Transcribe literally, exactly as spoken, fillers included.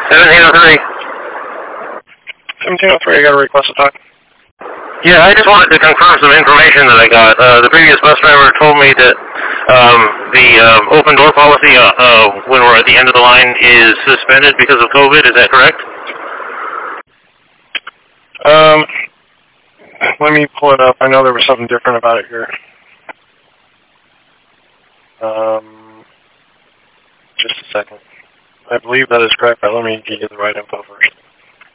seventeen oh three. seventeen oh three, I got a request to talk. Yeah, I just wanted to confirm some information that I got. Uh, the previous bus driver told me that um, the uh, open door policy uh, uh, when we're at the end of the line is suspended because of COVID. Is that correct? Um, let me pull it up. I know there was something different about it here. Um, just a second. I believe that is correct, but let me get you the right info first.